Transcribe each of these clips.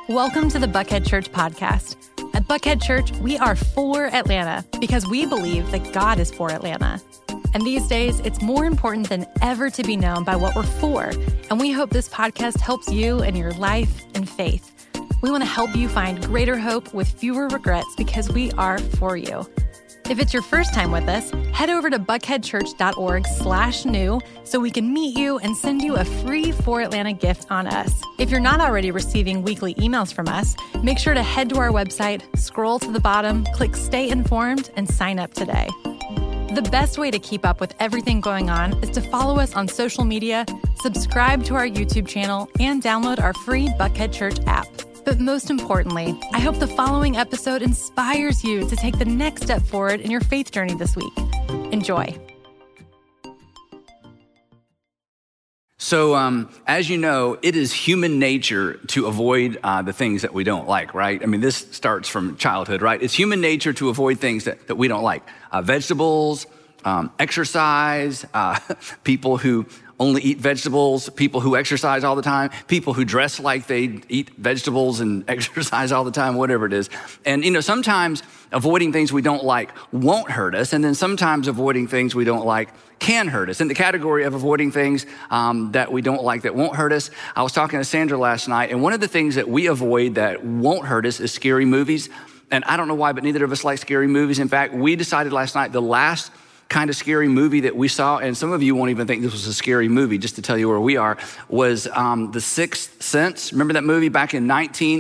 Welcome to the Buckhead Church podcast. At Buckhead Church, we are for Atlanta because we believe that God is for Atlanta. And these days, it's more important than ever to be known by what we're for. And we hope this podcast helps you in your life and faith. We want to help you find greater hope with fewer regrets because we are for you. If it's your first time with us, head over to buckheadchurch.org/new so we can meet you and send you a free For Atlanta gift on us. If you're not already receiving weekly emails from us, make sure to head to our website, scroll to the bottom, click Stay Informed, and sign up today. The best way to keep up with everything going on is to follow us on social media, subscribe to our YouTube channel, and download our free Buckhead Church app. But most importantly, I hope the following episode inspires you to take the next step forward in your faith journey this week. Enjoy. So, as you know, it is human nature to avoid the things that we don't like, right? I mean, this starts from childhood, right? It's human nature to avoid things that we don't like. Vegetables, exercise, people who only eat vegetables, people who exercise all the time, people who dress like they eat vegetables and exercise all the time, whatever it is. And, sometimes avoiding things we don't like won't hurt us. And then sometimes avoiding things we don't like can hurt us. In the category of avoiding things that we don't like that won't hurt us, I was talking to Sandra last night, and one of the things that we avoid that won't hurt us is scary movies. And I don't know why, but neither of us like scary movies. In fact, we decided last night the last kind of scary movie that we saw, and some of you won't even think this was a scary movie, just to tell you where we are, was The Sixth Sense. Remember that movie back in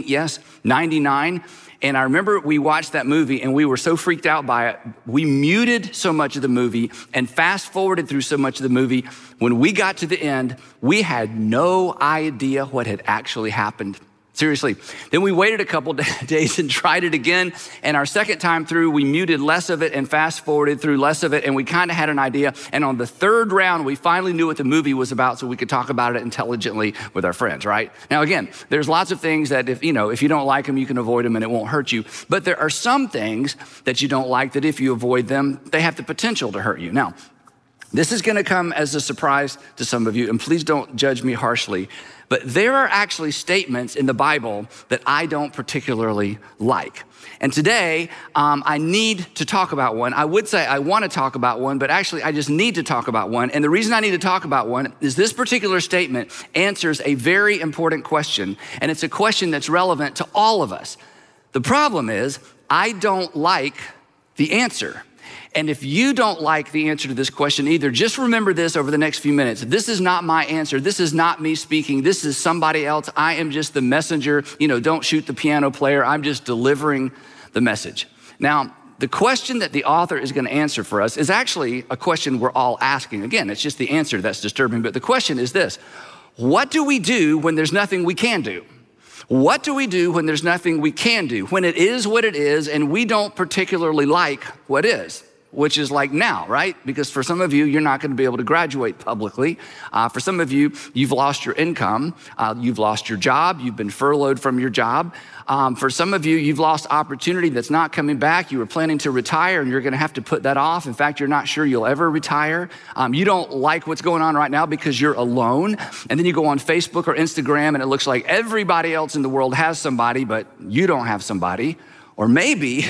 99? And I remember we watched that movie and we were so freaked out by it. We muted so much of the movie and fast forwarded through so much of the movie. When we got to the end, we had no idea what had actually happened. Seriously. Then we waited a couple days and tried it again. And our second time through, we muted less of it and fast forwarded through less of it. And we kind of had an idea. And on the third round, we finally knew what the movie was about so we could talk about it intelligently with our friends, right? Now, again, there's lots of things that if you don't like them, you can avoid them and it won't hurt you. But there are some things that you don't like that if you avoid them, they have the potential to hurt you. Now, this is going to come as a surprise to some of you, and please don't judge me harshly. But there are actually statements in the Bible that I don't particularly like. And today, I need to talk about one. I would say I want to talk about one, but actually I just need to talk about one. And the reason I need to talk about one is this particular statement answers a very important question. And it's a question that's relevant to all of us. The problem is I don't like the answer. And if you don't like the answer to this question either, just remember this over the next few minutes. This is not my answer. This is not me speaking. This is somebody else. I am just the messenger. Don't shoot the piano player. I'm just delivering the message. Now, the question that the author is going to answer for us is actually a question we're all asking. Again, it's just the answer that's disturbing. But the question is this: what do we do when there's nothing we can do? What do we do when there's nothing we can do? When it is what it is and we don't particularly like what is? Which is like now, right? Because for some of you, you're not going to be able to graduate publicly. For some of you, you've lost your income. You've lost your job. You've been furloughed from your job. For some of you, you've lost opportunity that's not coming back. You were planning to retire and you're going to have to put that off. In fact, you're not sure you'll ever retire. You don't like what's going on right now because you're alone. And then you go on Facebook or Instagram and it looks like everybody else in the world has somebody, but you don't have somebody. Or maybe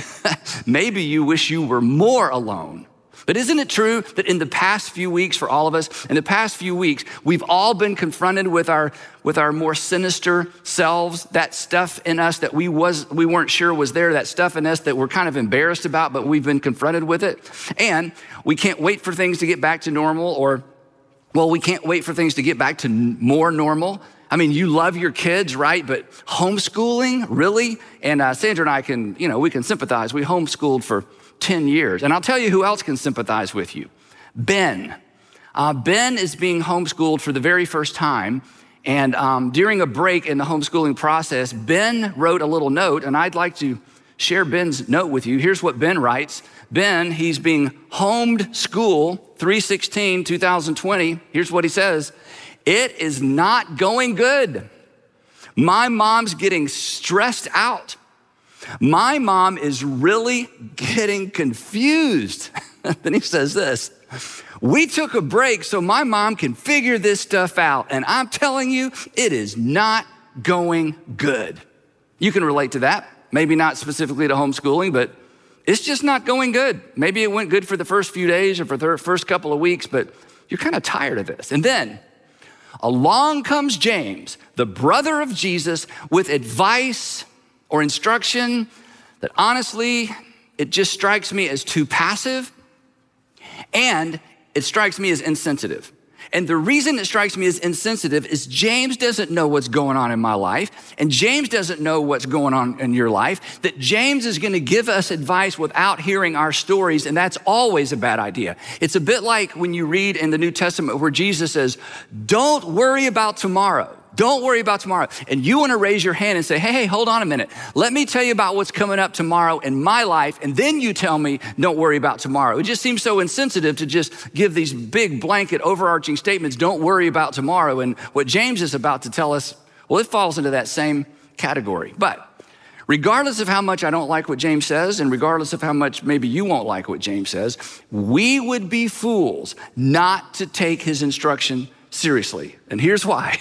you wish you were more alone. But isn't it true that in the past few weeks, for all of us, we've all been confronted with our more sinister selves, that stuff in us that we weren't sure was there, that stuff in us that we're kind of embarrassed about, but we've been confronted with it. And we can't wait for things to get back to normal, we can't wait for things to get back to more normal. I mean, you love your kids, right? But homeschooling, really? And Sandra and I we can sympathize. We homeschooled for 10 years. And I'll tell you who else can sympathize with you. Ben. Ben is being homeschooled for the very first time. And during a break in the homeschooling process, Ben wrote a little note, and I'd like to share Ben's note with you. Here's what Ben writes. Ben, he's being homed school, 3/16/2020. Here's what he says. It is not going good. My mom's getting stressed out. My mom is really getting confused. Then he says this, we took a break so my mom can figure this stuff out. And I'm telling you, it is not going good. You can relate to that. Maybe not specifically to homeschooling, but it's just not going good. Maybe it went good for the first few days or for the first couple of weeks, but you're kind of tired of this. And then along comes James, the brother of Jesus, with advice or instruction that honestly, it just strikes me as too passive, and it strikes me as insensitive. And the reason it strikes me as insensitive is James doesn't know what's going on in my life, and James doesn't know what's going on in your life, that James is gonna give us advice without hearing our stories, and that's always a bad idea. It's a bit like when you read in the New Testament where Jesus says, don't worry about tomorrow. Don't worry about tomorrow. And you wanna raise your hand and say, hey, hold on a minute. Let me tell you about what's coming up tomorrow in my life, and then you tell me, don't worry about tomorrow. It just seems so insensitive to just give these big blanket overarching statements, don't worry about tomorrow. And what James is about to tell us, well, it falls into that same category. But regardless of how much I don't like what James says, and regardless of how much maybe you won't like what James says, we would be fools not to take his instruction seriously. And here's why.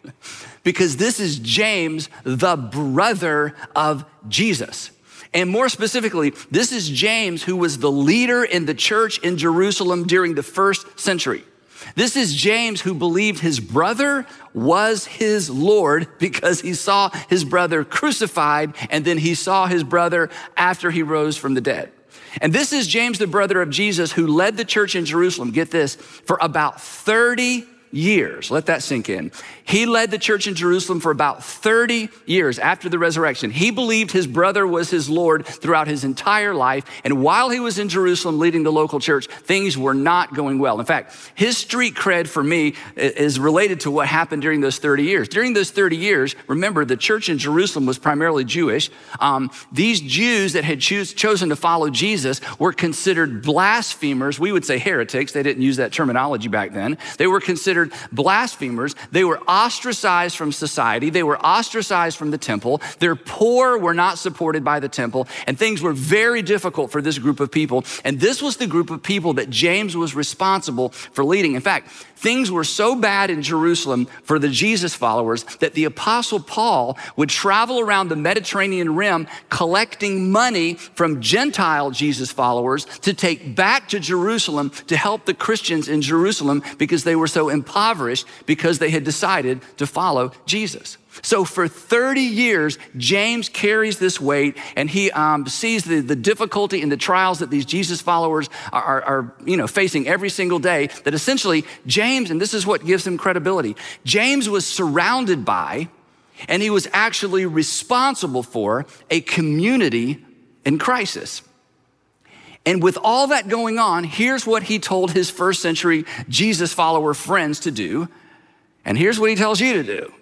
Because this is James, the brother of Jesus. And more specifically, this is James, who was the leader in the church in Jerusalem during the first century. This is James, who believed his brother was his Lord because he saw his brother crucified, and then he saw his brother after he rose from the dead. And this is James, the brother of Jesus, who led the church in Jerusalem, get this, for about 30 years. Let that sink in. He led the church in Jerusalem for about 30 years after the resurrection. He believed his brother was his Lord throughout his entire life. And while he was in Jerusalem leading the local church, things were not going well. In fact, his street cred for me is related to what happened during those 30 years. During those 30 years, remember, the church in Jerusalem was primarily Jewish. These Jews that had chosen to follow Jesus were considered blasphemers. We would say heretics. They didn't use that terminology back then. They were considered blasphemers. They were ostracized from society. They were ostracized from the temple. Their poor were not supported by the temple, and things were very difficult for this group of people. And this was the group of people that James was responsible for leading. In fact, things were so bad in Jerusalem for the Jesus followers that the Apostle Paul would travel around the Mediterranean rim collecting money from Gentile Jesus followers to take back to Jerusalem to help the Christians in Jerusalem because they were so impoverished because they had decided to follow Jesus. So for 30 years, James carries this weight, and he sees the difficulty and the trials that these Jesus followers are facing every single day, that essentially James, and this is what gives him credibility, James was surrounded by, and he was actually responsible for, a community in crisis. And with all that going on, here's what he told his first century Jesus follower friends to do, and here's what he tells you to do.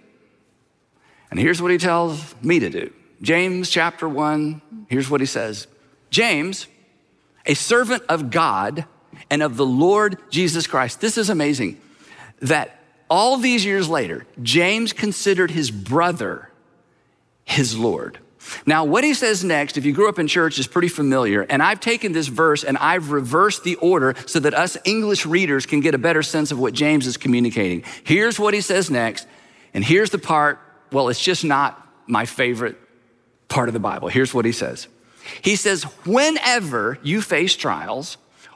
And here's what he tells me to do. James chapter 1, here's what he says. James, a servant of God and of the Lord Jesus Christ. This is amazing that all these years later, James considered his brother his Lord. Now, what he says next, if you grew up in church, is pretty familiar. And I've taken this verse and I've reversed the order so that us English readers can get a better sense of what James is communicating. Here's what he says next. And here's the part, well, it's just not my favorite part of the Bible. Here's what he says. He says, whenever you face trials,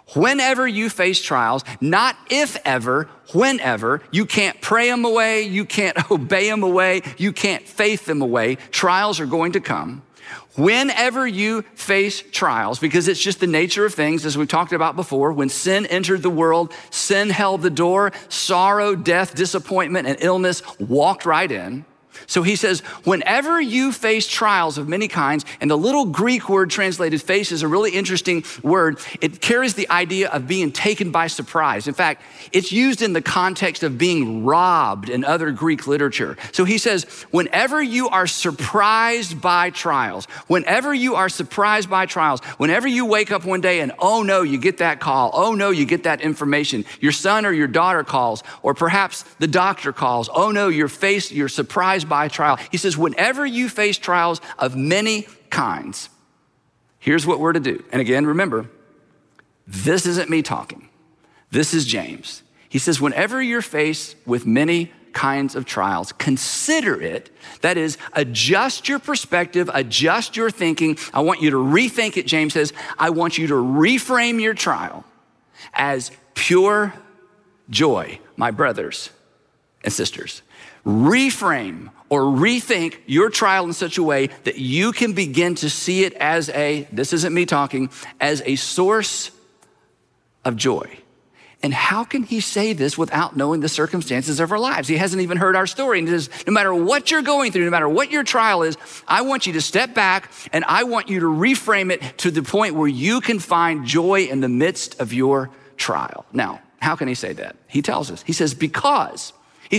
not if ever, whenever, you can't pray them away, you can't obey them away, you can't faith them away. Trials are going to come. Whenever you face trials, because it's just the nature of things, as we've talked about before, when sin entered the world, sin held the door, sorrow, death, disappointment, and illness walked right in. So he says, whenever you face trials of many kinds, and the little Greek word translated face is a really interesting word. It carries the idea of being taken by surprise. In fact, it's used in the context of being robbed in other Greek literature. So he says, whenever you are surprised by trials, whenever you wake up one day and, oh no, you get that call. Oh no, you get that information. Your son or your daughter calls, or perhaps the doctor calls. Oh no, you're surprised by trial. He says, whenever you face trials of many kinds, here's what we're to do. And again, remember, this isn't me talking. This is James. He says, whenever you're faced with many kinds of trials, consider it. That is, adjust your perspective, adjust your thinking. I want you to rethink it, James says. I want you to reframe your trial as pure joy, my brothers and sisters. Reframe or rethink your trial in such a way that you can begin to see it as this isn't me talking, as a source of joy. And how can he say this without knowing the circumstances of our lives? He hasn't even heard our story. And he says, no matter what you're going through, no matter what your trial is, I want you to step back and I want you to reframe it to the point where you can find joy in the midst of your trial. Now, how can he say that? He tells us, he says, because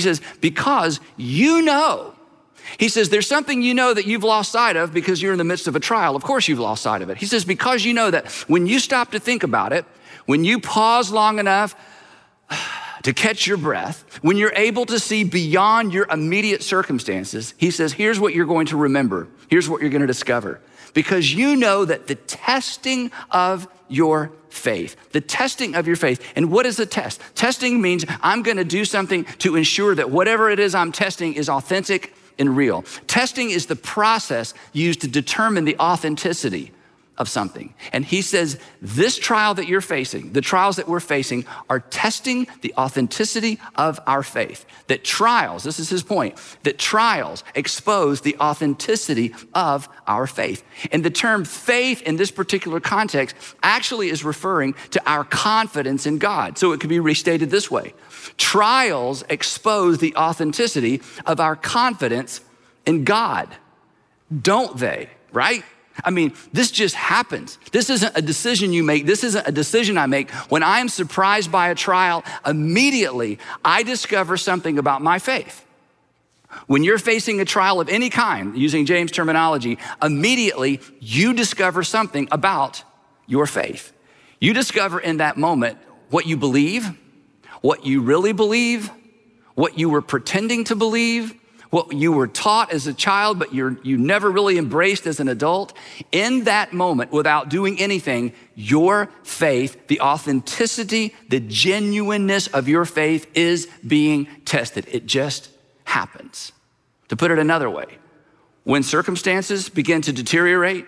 you know. He says, there's something you know that you've lost sight of because you're in the midst of a trial. Of course you've lost sight of it. He says, because you know that when you stop to think about it, when you pause long enough to catch your breath, when you're able to see beyond your immediate circumstances, he says, here's what you're going to remember. Here's what you're going to discover. Because you know that the testing of your faith, and what is a test? Testing means I'm going to do something to ensure that whatever it is I'm testing is authentic and real. Testing is the process used to determine the authenticity of something. And he says, this trial that you're facing, the trials that we're facing are testing the authenticity of our faith. That trials, this is his point, that trials expose the authenticity of our faith. And the term faith in this particular context actually is referring to our confidence in God. So it could be restated this way. Trials expose the authenticity of our confidence in God, don't they? Right? I mean, this just happens. This isn't a decision you make. This isn't a decision I make. When I am surprised by a trial, immediately I discover something about my faith. When you're facing a trial of any kind, using James' terminology, immediately you discover something about your faith. You discover in that moment what you believe, what you really believe, what you were pretending to believe, what you were taught as a child, but you never really embraced as an adult. In that moment, without doing anything, your faith, the authenticity, the genuineness of your faith is being tested. It just happens. To put it another way, when circumstances begin to deteriorate,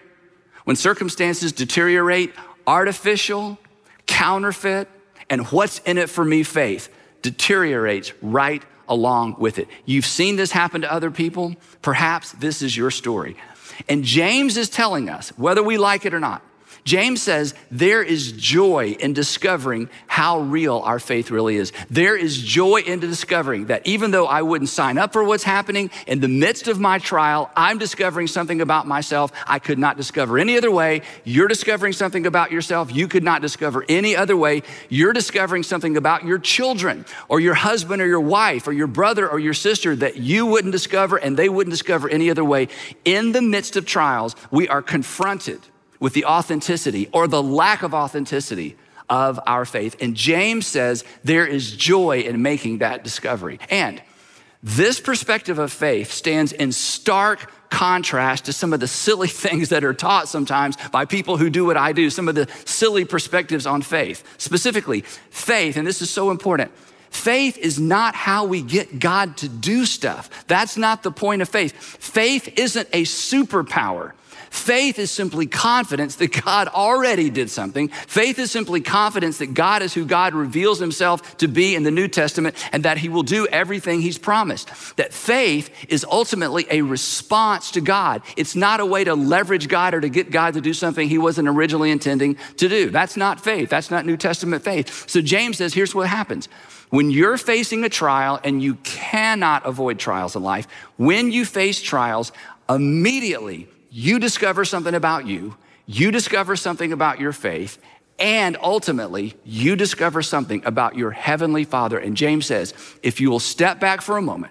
artificial, counterfeit, and what's in it for me faith deteriorates right along with it. You've seen this happen to other people. Perhaps this is your story. And James is telling us, whether we like it or not, James says there is joy in discovering how real our faith really is. There is joy in discovering that even though I wouldn't sign up for what's happening, in the midst of my trial, I'm discovering something about myself I could not discover any other way. You're discovering something about yourself you could not discover any other way. You're discovering something about your children or your husband or your wife or your brother or your sister that you wouldn't discover and they wouldn't discover any other way. In the midst of trials, we are confronted with the authenticity or the lack of authenticity of our faith. And James says there is joy in making that discovery. And this perspective of faith stands in stark contrast to some of the silly things that are taught sometimes by people who do what I do, some of the silly perspectives on faith. Specifically, faith, and this is so important, faith is not how we get God to do stuff. That's not the point of faith. Faith isn't a superpower. Faith is simply confidence that God already did something. Faith is simply confidence that God is who God reveals himself to be in the New Testament and that he will do everything he's promised. That faith is ultimately a response to God. It's not a way to leverage God or to get God to do something he wasn't originally intending to do. That's not faith. That's not New Testament faith. So James says, here's what happens. When you're facing a trial, and you cannot avoid trials in life, when you face trials, immediately you discover something about you discover something about your faith, and ultimately you discover something about your heavenly Father. And James says, if you will step back for a moment,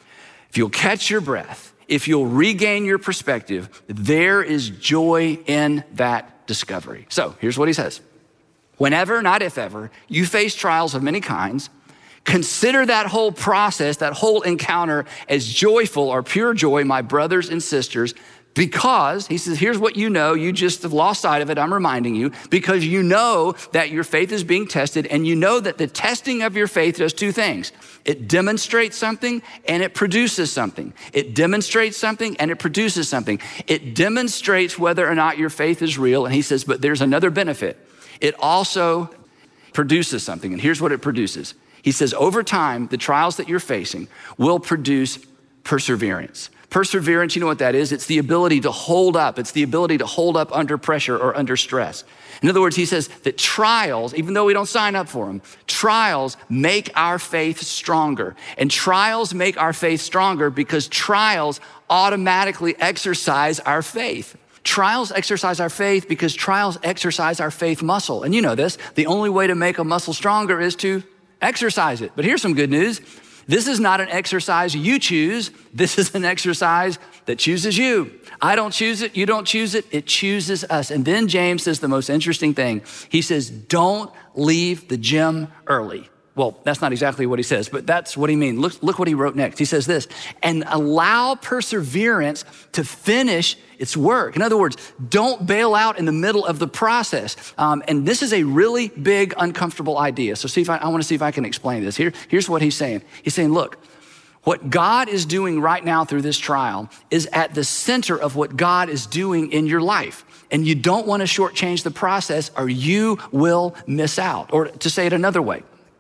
if you'll catch your breath, if you'll regain your perspective, there is joy in that discovery. So here's what he says. Whenever, not if ever, you face trials of many kinds, Consider that whole process, that whole encounter as joyful or pure joy, my brothers and sisters, because, he says, here's what you know, you just have lost sight of it, I'm reminding you, because you know that your faith is being tested, and you know that the testing of your faith does two things. It demonstrates something and it produces something. It demonstrates something and it produces something. It demonstrates whether or not your faith is real, and he says, but there's another benefit. It also produces something, and here's what it produces. He says, over time, the trials that you're facing will produce perseverance. Perseverance, you know what that is? It's the ability to hold up. It's the ability to hold up under pressure or under stress. In other words, he says that trials, even though we don't sign up for them, trials make our faith stronger. And trials make our faith stronger because trials automatically exercise our faith. Trials exercise our faith because trials exercise our faith muscle. And you know this, the only way to make a muscle stronger is to exercise it. But here's some good news. This is not an exercise you choose. This is an exercise that chooses you. I don't choose it. You don't choose it. It chooses us. And then James says the most interesting thing. He says, don't leave the gym early. Well, that's not exactly what he says, but that's what he means. Look what he wrote next. He says this, and allow perseverance to finish its work. In other words, don't bail out in the middle of the process. And this is a really big, uncomfortable idea. So I want to see if I can explain this. Here's what he's saying. He's saying, look, what God is doing right now through this trial is at the center of what God is doing in your life. And you don't want to shortchange the process or you will miss out. Or to say it another way,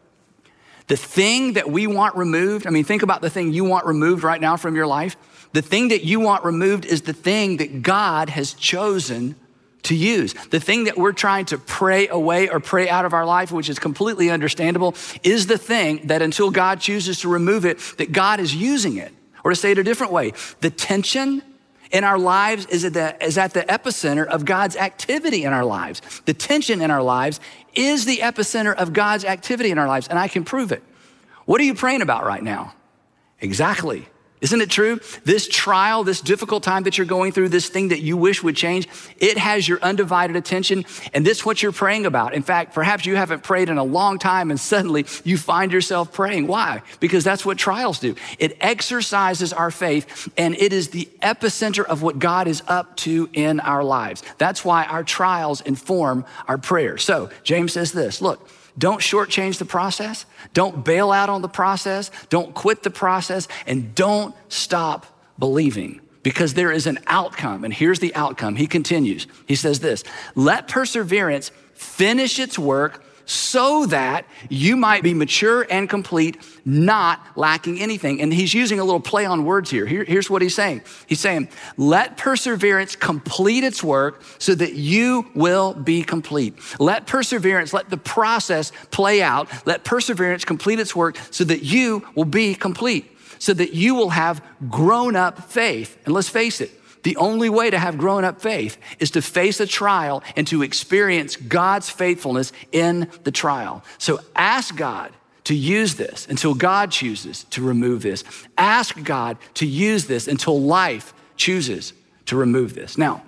the thing that we want removed, think about the thing you want removed right now from your life. The thing that you want removed is the thing that God has chosen to use. The thing that we're trying to pray away or pray out of our life, which is completely understandable, is the thing that until God chooses to remove it, that God is using it. Or to say it a different way, the tension in our lives is at the epicenter of God's activity in our lives. The tension in our lives is the epicenter of God's activity in our lives, and I can prove it. What are you praying about right now? Exactly. Isn't it true? This trial, this difficult time that you're going through, this thing that you wish would change, it has your undivided attention, and this is what you're praying about. In fact, perhaps you haven't prayed in a long time, and suddenly you find yourself praying. Why? Because that's what trials do. It exercises our faith, and it is the epicenter of what God is up to in our lives. That's why our trials inform our prayers. So James says this, look, don't shortchange the process. Don't bail out on the process. Don't quit the process, and don't stop believing, because there is an outcome. And here's the outcome. He continues. He says this, let perseverance finish its work so that you might be mature and complete, not lacking anything. And he's using a little play on words here. Here's what he's saying. He's saying, let perseverance complete its work so that you will be complete. Let perseverance, let the process play out. Let perseverance complete its work so that you will be complete, so that you will have grown up faith. And let's face it, the only way to have grown up faith is to face a trial and to experience God's faithfulness in the trial. So ask God to use this until God chooses to remove this. Ask God to use this until life chooses to remove this. Now,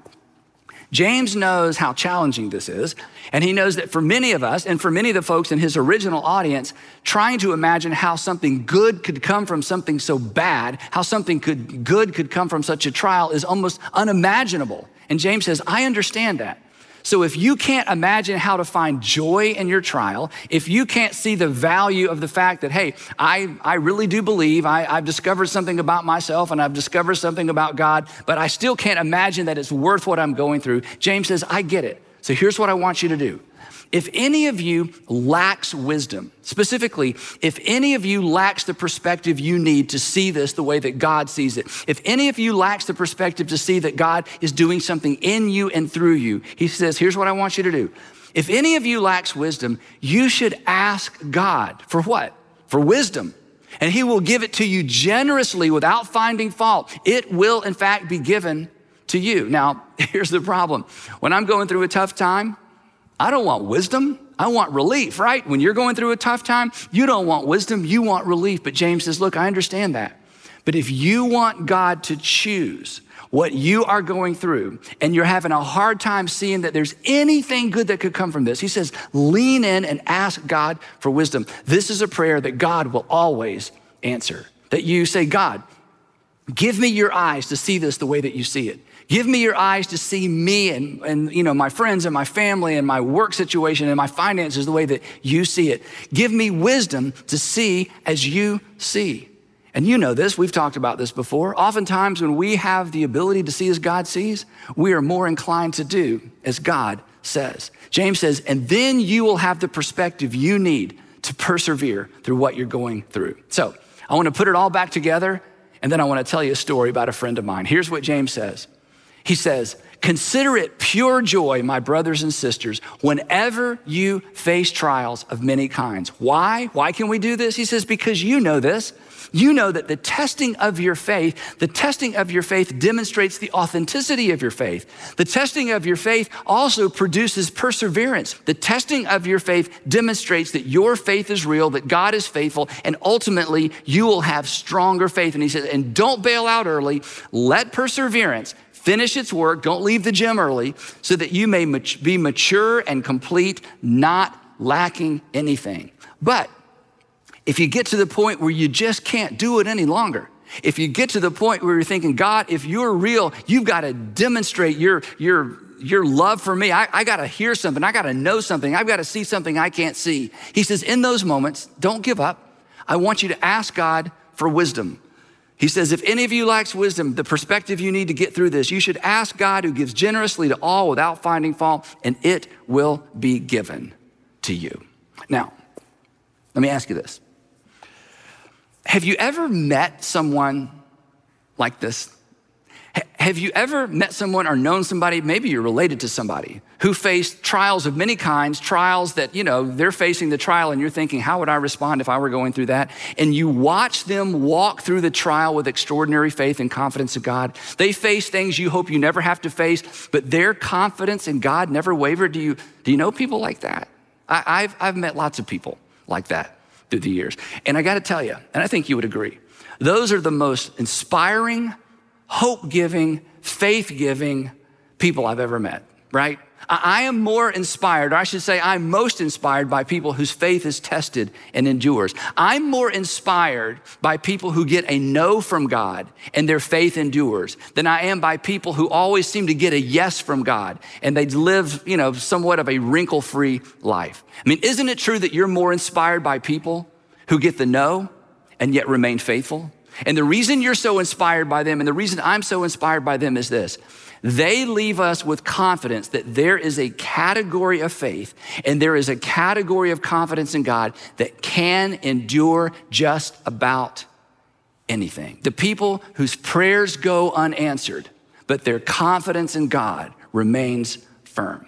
James knows how challenging this is, and he knows that for many of us and for many of the folks in his original audience, trying to imagine how something good could come from something so bad, how something good could come from such a trial is almost unimaginable. And James says, I understand that. So if you can't imagine how to find joy in your trial, if you can't see the value of the fact that, hey, I really do believe, I've discovered something about myself and I've discovered something about God, but I still can't imagine that it's worth what I'm going through, James says, I get it. So here's what I want you to do. If any of you lacks wisdom, specifically, if any of you lacks the perspective you need to see this the way that God sees it, if any of you lacks the perspective to see that God is doing something in you and through you, he says, here's what I want you to do. If any of you lacks wisdom, you should ask God for what? For wisdom. And he will give it to you generously without finding fault. It will, in fact, be given to you. Now, here's the problem. When I'm going through a tough time, I don't want wisdom. I want relief, right? When you're going through a tough time, you don't want wisdom, you want relief. But James says, look, I understand that. But if you want God to choose, what you are going through, and you're having a hard time seeing that there's anything good that could come from this, he says, lean in and ask God for wisdom. This is a prayer that God will always answer. That you say, God, give me your eyes to see this the way that you see it. Give me your eyes to see me and my friends and my family and my work situation and my finances the way that you see it. Give me wisdom to see as you see. And you know this, we've talked about this before. Oftentimes when we have the ability to see as God sees, we are more inclined to do as God says. James says, and then you will have the perspective you need to persevere through what you're going through. So I want to put it all back together, and then I want to tell you a story about a friend of mine. Here's what James says. He says, consider it pure joy, my brothers and sisters, whenever you face trials of many kinds. Why? Why can we do this? He says, because you know this. You know that the testing of your faith demonstrates the authenticity of your faith. The testing of your faith also produces perseverance. The testing of your faith demonstrates that your faith is real, that God is faithful, and ultimately you will have stronger faith. And he says, and don't bail out early. Let perseverance finish its work. Don't leave the gym early so that you may be mature and complete, not lacking anything. But if you get to the point where you just can't do it any longer, if you get to the point where you're thinking, God, if you're real, you've got to demonstrate your love for me. I got to hear something. I got to know something. I've got to see something I can't see. He says, in those moments, don't give up. I want you to ask God for wisdom. He says, if any of you lacks wisdom, the perspective you need to get through this, you should ask God who gives generously to all without finding fault, and it will be given to you. Now, let me ask you this. Have you ever met someone like this? Have you ever met someone or known somebody, maybe you're related to somebody, who faced trials of many kinds, trials that, they're facing the trial and you're thinking, how would I respond if I were going through that? And you watch them walk through the trial with extraordinary faith and confidence in God. They face things you hope you never have to face, but their confidence in God never wavered. Do you know people like that? I've met lots of people like that through the years. And I got to tell you, and I think you would agree, those are the most inspiring, hope-giving, faith-giving people I've ever met, right? I am more inspired, or I should say I'm most inspired by people whose faith is tested and endures. I'm more inspired by people who get a no from God and their faith endures than I am by people who always seem to get a yes from God and they live, somewhat of a wrinkle-free life. I mean, isn't it true that you're more inspired by people who get the no and yet remain faithful? And the reason you're so inspired by them and the reason I'm so inspired by them is this. They leave us with confidence that there is a category of faith and there is a category of confidence in God that can endure just about anything. The people whose prayers go unanswered, but their confidence in God remains firm.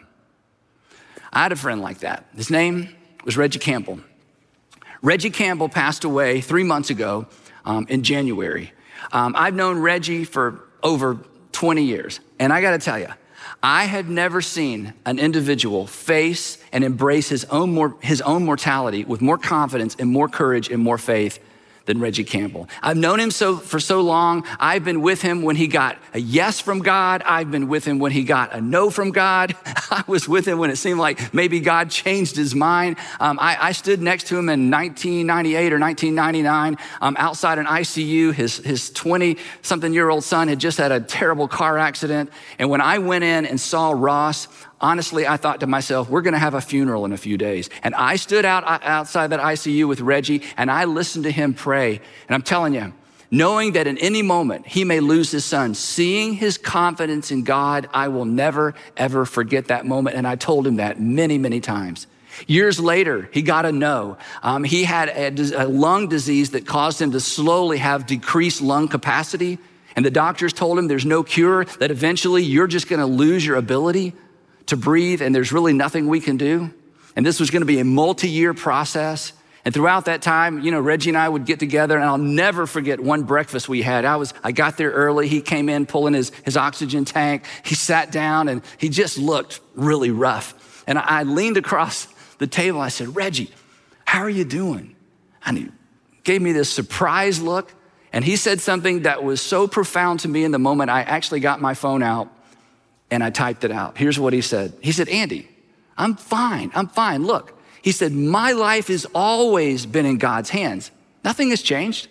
I had a friend like that. His name was Reggie Campbell. Reggie Campbell passed away 3 months ago in January. I've known Reggie for over 20 years. And I got to tell you, I had never seen an individual face and embrace his own mortality with more confidence and more courage and more faith than Reggie Campbell. I've known him for so long. I've been with him when he got a yes from God. I've been with him when he got a no from God. I was with him when it seemed like maybe God changed his mind. I stood next to him in 1998 or 1999 outside an ICU. His 20-something-year-old son had just had a terrible car accident. And when I went in and saw Ross, honestly, I thought to myself, we're going to have a funeral in a few days. And I stood outside that ICU with Reggie and I listened to him pray. And I'm telling you, knowing that in any moment he may lose his son, seeing his confidence in God, I will never, ever forget that moment. And I told him that many, many times. Years later, he got a no. He had a lung disease that caused him to slowly have decreased lung capacity. And the doctors told him there's no cure, that eventually you're just going to lose your ability to breathe, and there's really nothing we can do. And this was going to be a multi-year process. And throughout that time, Reggie and I would get together, and I'll never forget one breakfast we had. I got there early. He came in pulling his oxygen tank. He sat down, and he just looked really rough. And I leaned across the table. I said, Reggie, how are you doing? And he gave me this surprised look. And he said something that was so profound to me in the moment, I actually got my phone out and I typed it out. Here's what he said. He said, Andy, I'm fine. Look, he said, my life has always been in God's hands. Nothing has changed.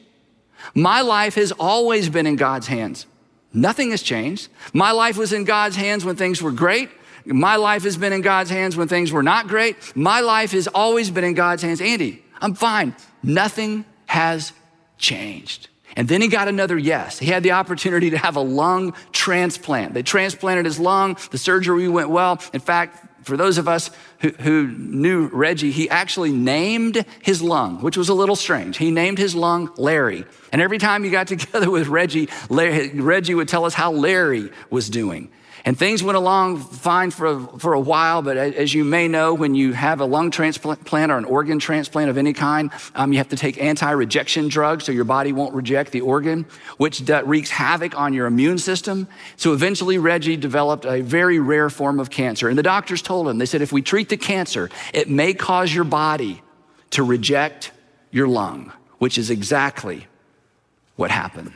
My life has always been in God's hands. Nothing has changed. My life was in God's hands when things were great. My life has been in God's hands when things were not great. My life has always been in God's hands. Andy, I'm fine. Nothing has changed. And then he got another yes. He had the opportunity to have a lung transplant. They transplanted his lung. The surgery went well. In fact, for those of us who knew Reggie, he actually named his lung, which was a little strange. He named his lung Larry. And every time he got together with Reggie would tell us how Larry was doing. And things went along fine for a while, but as you may know, when you have a lung transplant or an organ transplant of any kind, you have to take anti-rejection drugs so your body won't reject the organ, which wreaks havoc on your immune system. So eventually Reggie developed a very rare form of cancer. And the doctors told him, they said, if we treat the cancer, it may cause your body to reject your lung, which is exactly what happened.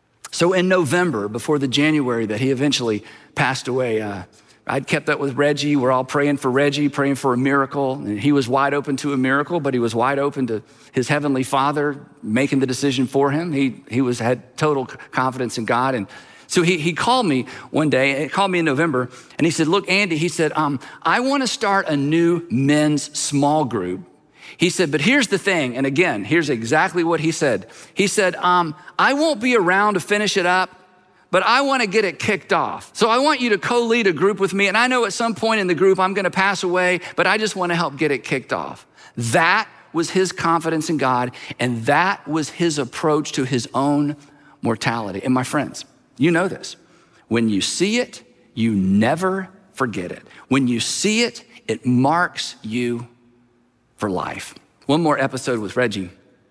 So in November, before the January that he eventually passed away, I'd kept up with Reggie. We're all praying for Reggie, praying for a miracle. And he was wide open to a miracle, but he was wide open to his heavenly Father making the decision for him. He had total confidence in God. And so he called me one day, he called me in November, and he said, look, Andy, he said, I want to start a new men's small group. He said, but here's the thing. And again, here's exactly what he said. He said, I won't be around to finish it up, but I want to get it kicked off. So I want you to co-lead a group with me. And I know at some point in the group, I'm going to pass away, but I just want to help get it kicked off. That was his confidence in God. And that was his approach to his own mortality. And my friends, you know this. When you see it, you never forget it. When you see it, it marks you for life. One more episode with Reggie.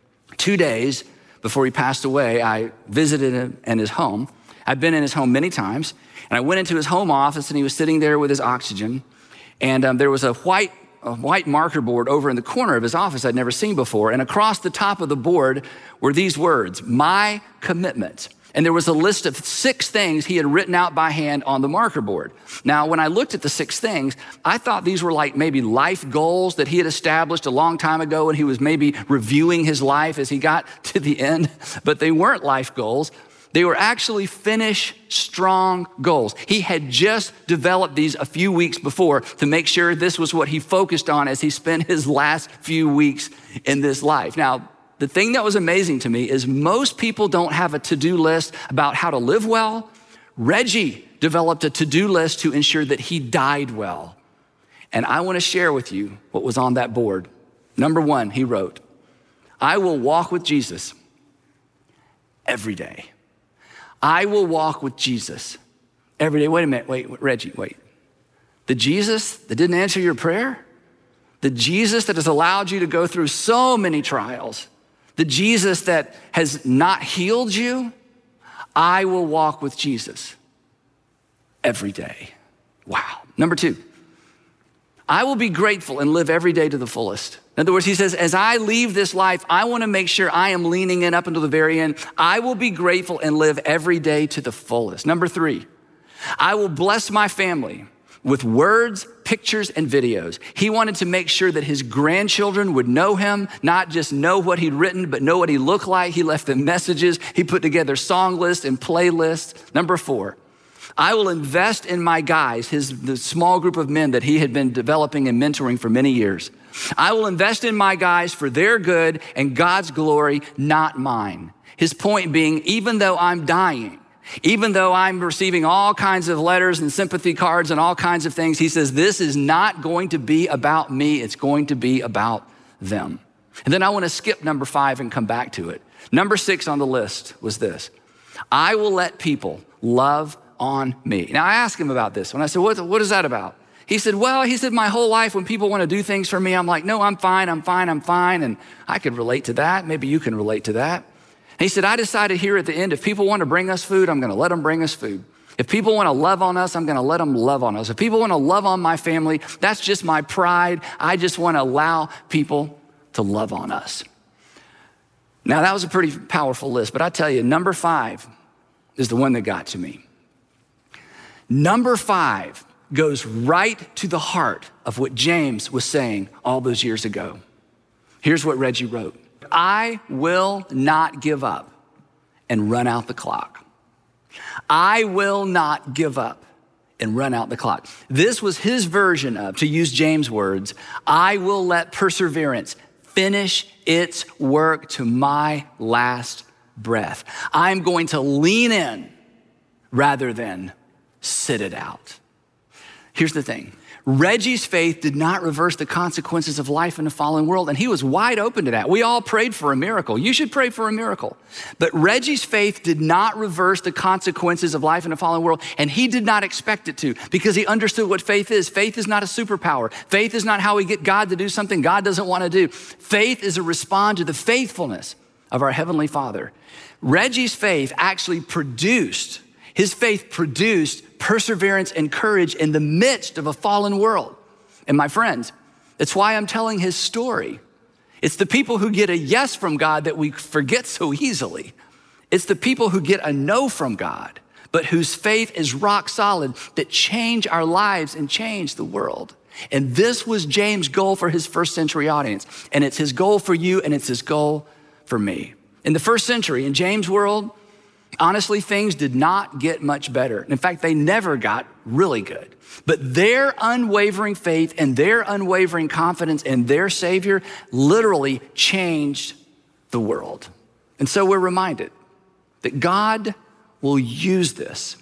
2 days before he passed away, I visited him in his home. I've been in his home many times, and I went into his home office, and he was sitting there with his oxygen, and there was a white marker board over in the corner of his office I'd never seen before, and across the top of the board were these words, my commitment. And there was a list of 6 things he had written out by hand on the marker board. Now, when I looked at the 6 things, I thought these were like maybe life goals that he had established a long time ago, and he was maybe reviewing his life as he got to the end, but they weren't life goals. They were actually finish strong goals. He had just developed these a few weeks before to make sure this was what he focused on as he spent his last few weeks in this life. Now, the thing that was amazing to me is most people don't have a to-do list about how to live well. Reggie developed a to-do list to ensure that he died well. And I want to share with you what was on that board. Number 1, he wrote, I will walk with Jesus every day. I will walk with Jesus every day. Wait a minute, wait, Reggie, wait. The Jesus that didn't answer your prayer? The Jesus that has allowed you to go through so many trials? The Jesus that has not healed you? I will walk with Jesus every day. Wow. Number 2, I will be grateful and live every day to the fullest. In other words, he says, as I leave this life, I want to make sure I am leaning in up until the very end. I will be grateful and live every day to the fullest. Number 3, I will bless my family with words, pictures, and videos. He wanted to make sure that his grandchildren would know him, not just know what he'd written, but know what he looked like. He left them messages. He put together song lists and playlists. Number 4, I will invest in my guys, the small group of men that he had been developing and mentoring for many years. I will invest in my guys for their good and God's glory, not mine. His point being, even though I'm dying, even though I'm receiving all kinds of letters and sympathy cards and all kinds of things, he says, this is not going to be about me. It's going to be about them. And then I want to skip number 5 and come back to it. Number 6 on the list was this. I will let people love on me. Now I asked him about this. When I said, what is that about? He said, my whole life when people want to do things for me, I'm like, no, I'm fine. And I could relate to that. Maybe you can relate to that. And he said, I decided here at the end, if people want to bring us food, I'm going to let them bring us food. If people want to love on us, I'm going to let them love on us. If people want to love on my family, that's just my pride. I just want to allow people to love on us. Now, that was a pretty powerful list, but I tell you, number 5 is the one that got to me. Number 5 goes right to the heart of what James was saying all those years ago. Here's what Reggie wrote. I will not give up and run out the clock. I will not give up and run out the clock. This was his version of, to use James' words, I will let perseverance finish its work to my last breath. I'm going to lean in rather than sit it out. Here's the thing. Reggie's faith did not reverse the consequences of life in a fallen world, and he was wide open to that. We all prayed for a miracle. You should pray for a miracle. But Reggie's faith did not reverse the consequences of life in a fallen world, and he did not expect it to because he understood what faith is. Faith is not a superpower. Faith is not how we get God to do something God doesn't want to do. Faith is a response to the faithfulness of our Heavenly Father. Reggie's faith actually produced perseverance and courage in the midst of a fallen world. And my friends, that's why I'm telling his story. It's the people who get a yes from God that we forget so easily. It's the people who get a no from God, but whose faith is rock solid that change our lives and change the world. And this was James' goal for his first century audience. And it's his goal for you, and it's his goal for me. In the first century, in James' world, honestly, things did not get much better. In fact, they never got really good. But their unwavering faith and their unwavering confidence in their Savior literally changed the world. And so we're reminded that God will use this,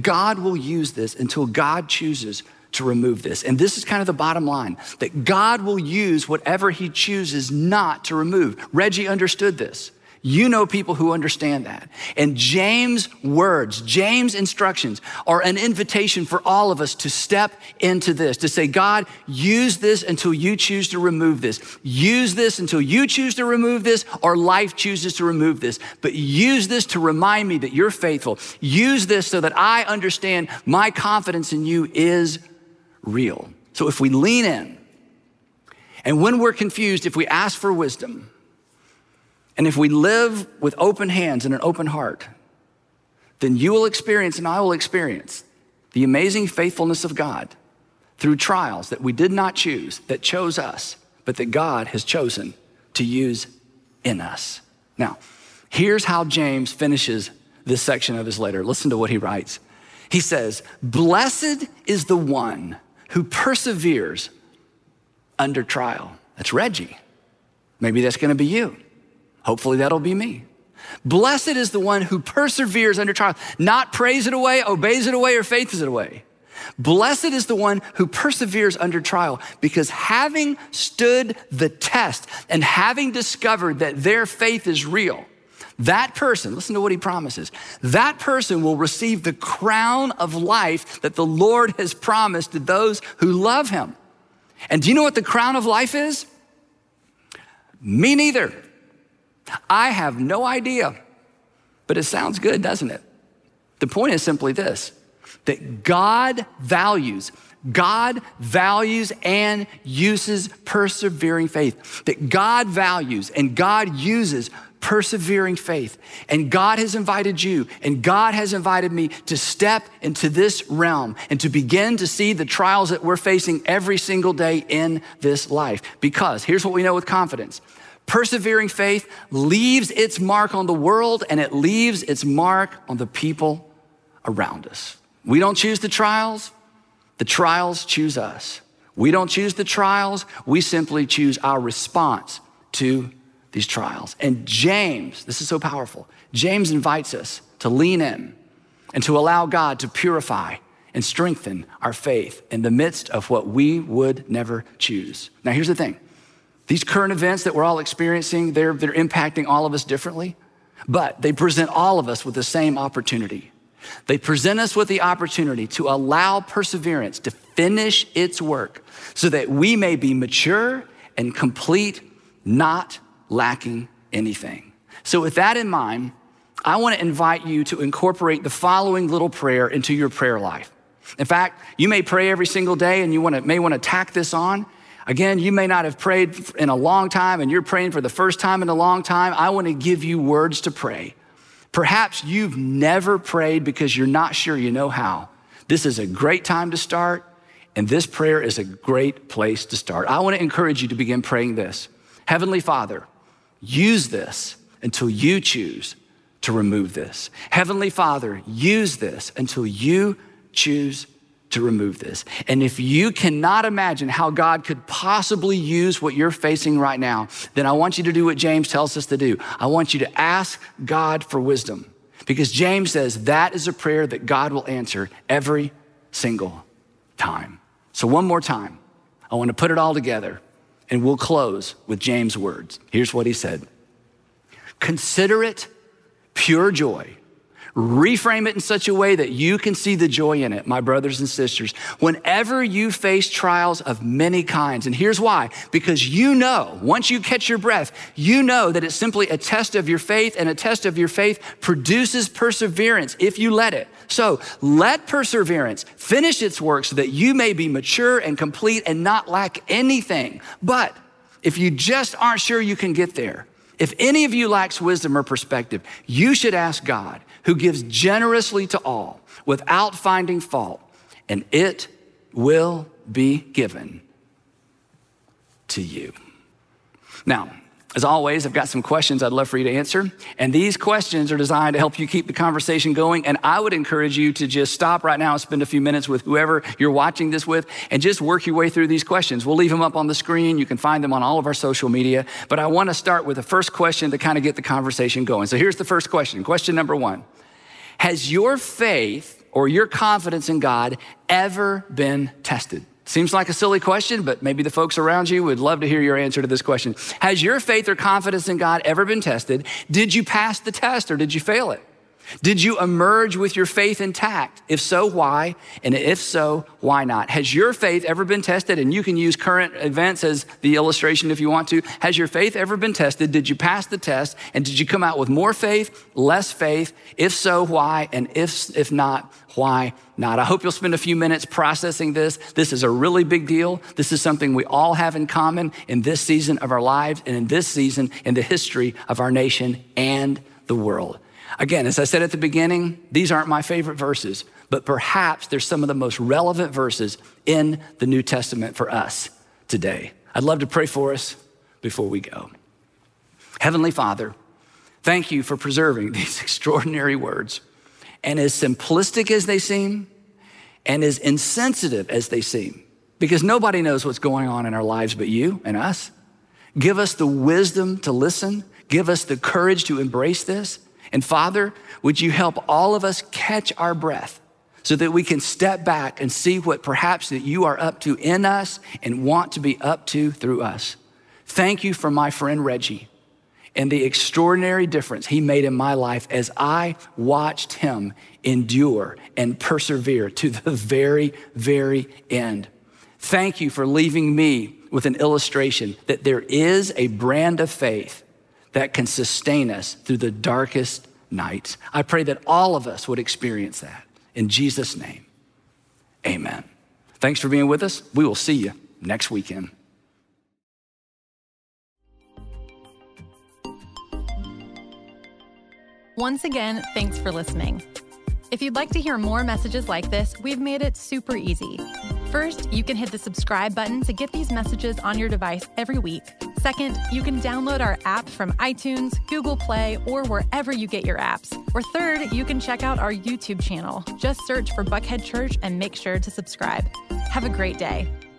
until God chooses to remove this. And this is kind of the bottom line, that God will use whatever he chooses not to remove. Reggie understood this. You know people who understand that. And James' words, James' instructions are an invitation for all of us to step into this, to say, God, use this until you choose to remove this. Use this until you choose to remove this or life chooses to remove this. But use this to remind me that you're faithful. Use this so that I understand my confidence in you is real. So if we lean in, and when we're confused, if we ask for wisdom, and if we live with open hands and an open heart, then you will experience and I will experience the amazing faithfulness of God through trials that we did not choose, that chose us, but that God has chosen to use in us. Now, here's how James finishes this section of his letter. Listen to what he writes. He says, blessed is the one who perseveres under trial. That's Reggie. Maybe that's going to be you. Hopefully that'll be me. Blessed is the one who perseveres under trial, not prays it away, obeys it away, or faiths it away. Blessed is the one who perseveres under trial, because having stood the test and having discovered that their faith is real, that person, listen to what he promises, that person will receive the crown of life that the Lord has promised to those who love him. And do you know what the crown of life is? Me neither. I have no idea, but it sounds good, doesn't it? The point is simply this, that God values and uses persevering faith, that God values and God uses persevering faith. And God has invited you and God has invited me to step into this realm and to begin to see the trials that we're facing every single day in this life. Because here's what we know with confidence. Persevering faith leaves its mark on the world and it leaves its mark on the people around us. We don't choose the trials choose us. We don't choose the trials, we simply choose our response to these trials. And James, this is so powerful, James invites us to lean in and to allow God to purify and strengthen our faith in the midst of what we would never choose. Now here's the thing. These current events that we're all experiencing, they're impacting all of us differently, but they present all of us with the same opportunity. They present us with the opportunity to allow perseverance to finish its work so that we may be mature and complete, not lacking anything. So with that in mind, I want to invite you to incorporate the following little prayer into your prayer life. In fact, you may pray every single day and you may want to tack this on. Again, you may not have prayed in a long time and you're praying for the first time in a long time. I want to give you words to pray. Perhaps you've never prayed because you're not sure you know how. This is a great time to start, and this prayer is a great place to start. I want to encourage you to begin praying this. Heavenly Father, use this until you choose to remove this. Heavenly Father, use this until you choose to remove this. And if you cannot imagine how God could possibly use what you're facing right now, then I want you to do what James tells us to do. I want you to ask God for wisdom, because James says that is a prayer that God will answer every single time. So one more time, I want to put it all together, and we'll close with James' words. Here's what he said. Consider it pure joy. Reframe it in such a way that you can see the joy in it, my brothers and sisters, whenever you face trials of many kinds. And here's why, because you know, once you catch your breath, you know that it's simply a test of your faith, and a test of your faith produces perseverance if you let it. So let perseverance finish its work so that you may be mature and complete and not lack anything. But if you just aren't sure you can get there, if any of you lacks wisdom or perspective, you should ask God, who gives generously to all without finding fault, and it will be given to you. Now, as always, I've got some questions I'd love for you to answer. And these questions are designed to help you keep the conversation going. And I would encourage you to just stop right now and spend a few minutes with whoever you're watching this with and just work your way through these questions. We'll leave them up on the screen. You can find them on all of our social media. But I want to start with the first question to kind of get the conversation going. So here's the first question. Question number one. Has your faith or your confidence in God ever been tested? Seems like a silly question, but maybe the folks around you would love to hear your answer to this question. Has your faith or confidence in God ever been tested? Did you pass the test or did you fail it? Did you emerge with your faith intact? If so, why? And if so, why not? Has your faith ever been tested? And you can use current events as the illustration if you want to. Has your faith ever been tested? Did you pass the test? And did you come out with more faith, less faith? If so, why? And if not, why not? I hope you'll spend a few minutes processing this. This is a really big deal. This is something we all have in common in this season of our lives and in this season in the history of our nation and the world. Again, as I said at the beginning, these aren't my favorite verses, but perhaps they're some of the most relevant verses in the New Testament for us today. I'd love to pray for us before we go. Heavenly Father, thank you for preserving these extraordinary words. And as simplistic as they seem, and as insensitive as they seem, because nobody knows what's going on in our lives but you and us. Give us the wisdom to listen. Give us the courage to embrace this. And Father, would you help all of us catch our breath so that we can step back and see what perhaps that you are up to in us and want to be up to through us. Thank you for my friend Reggie and the extraordinary difference he made in my life as I watched him endure and persevere to the very, very end. Thank you for leaving me with an illustration that there is a brand of faith that can sustain us through the darkest nights. I pray that all of us would experience that. In Jesus' name, amen. Thanks for being with us. We will see you next weekend. Once again, thanks for listening. If you'd like to hear more messages like this, we've made it super easy. First, you can hit the subscribe button to get these messages on your device every week. Second, you can download our app from iTunes, Google Play, or wherever you get your apps. Or third, you can check out our YouTube channel. Just search for Buckhead Church and make sure to subscribe. Have a great day.